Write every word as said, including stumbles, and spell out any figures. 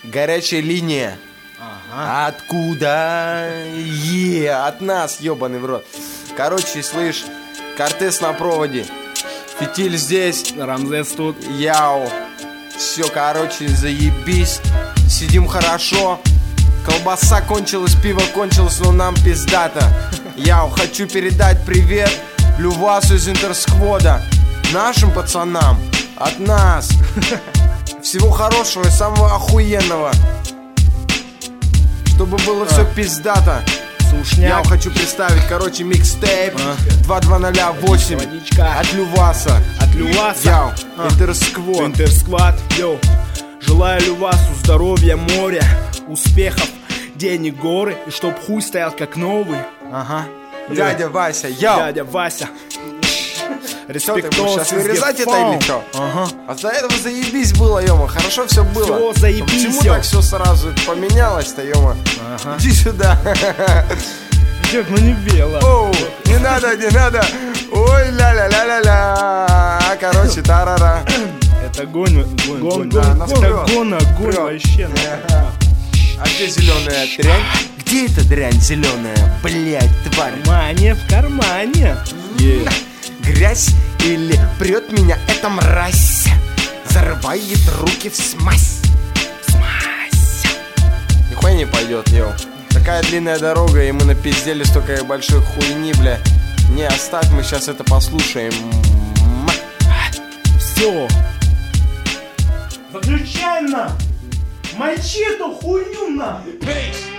Горячая линия. Ага. Откуда? Е, от нас, ебаный в рот. Короче, слышь, Кортес на проводе. Фитиль здесь. Рамзес тут. Яу. Все, короче, заебись. Сидим хорошо. Колбаса кончилась, пиво кончилось, но нам пиздато. Яу, хочу передать привет Лювасу из Интерсквода. Нашим пацанам. От нас. Всего хорошего и самого охуенного. Чтобы было а. все пиздато. Сушняк. Я хочу представить, короче, микстейп а. два два ноль восемь от Люваса. От Люваса. Яу, а. Интерсквад. Интерсквад, йоу. Желаю Лювасу здоровья, моря, успехов, денег, горы. И чтоб хуй стоял как новый. Ага. Дядя Вася, яу. Дядя Вася. Респект, сейчас вырезать это или что? Ага. А до этого заебись было, ёма, хорошо все было. Все заебись. Почему так все сразу поменялось-то, ёма? Ага. Иди сюда. Идёт, ну не бело. Оу, не надо, не надо. Ой, ля-ля-ля-ля-ля. Короче, тарара. Это гон, гон, гон, да, гон, это гон, огонь вообще. А где зеленая дрянь? Где эта дрянь зеленая, блять, тварь? В кармане, в кармане. Yeah. Грязь или прет меня эта мразь, зарывает руки в смазь. Смазь. Нихуя не пойдет, йоу. Такая длинная дорога, и мы напиздели столько большой хуйни, бля. Не, оставь, мы сейчас это послушаем. Все. Выключай на! Мочи эту хуйню на!